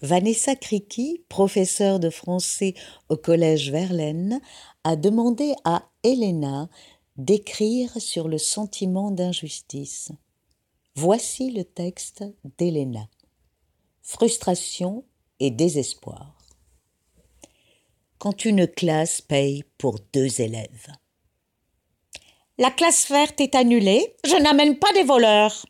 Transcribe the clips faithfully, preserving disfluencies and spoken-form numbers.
Vanessa Criqui, professeure de français au collège Verlaine, a demandé à Elena d'écrire sur le sentiment d'injustice. Voici le texte d'Elena. Frustration et désespoir. Quand une classe paye pour deux élèves. La classe verte est annulée, je n'amène pas des voleurs.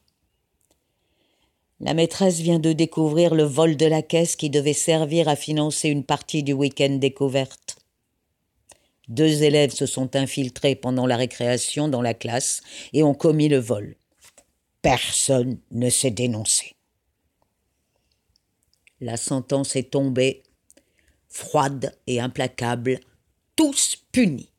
La maîtresse vient de découvrir le vol de la caisse qui devait servir à financer une partie du week-end découverte. Deux élèves se sont infiltrés pendant la récréation dans la classe et ont commis le vol. Personne ne s'est dénoncé. La sentence est tombée, froide et implacable, tous punis.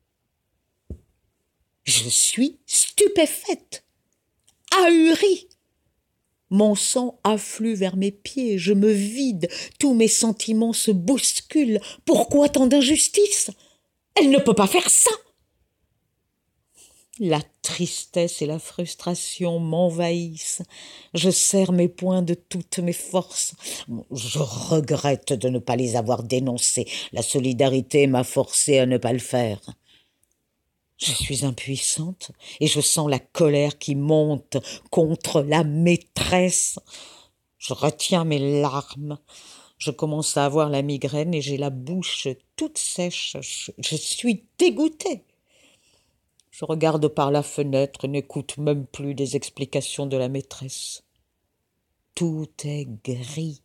Je suis stupéfaite, ahurie. Mon sang afflue vers mes pieds, je me vide, tous mes sentiments se bousculent. Pourquoi tant d'injustice ? Elle ne peut pas faire ça. La tristesse et la frustration m'envahissent. Je serre mes poings de toutes mes forces. Je regrette de ne pas les avoir dénoncés. La solidarité m'a forcée à ne pas le faire. Je suis impuissante et je sens la colère qui monte contre la maîtresse. Je retiens mes larmes. Je commence à avoir la migraine et j'ai la bouche toute sèche. Je, je suis dégoûtée. Je regarde par la fenêtre et n'écoute même plus les explications de la maîtresse. Tout est gris.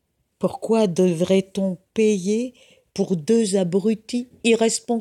Pourquoi devrait-on payer pour deux abrutis irresponsables ?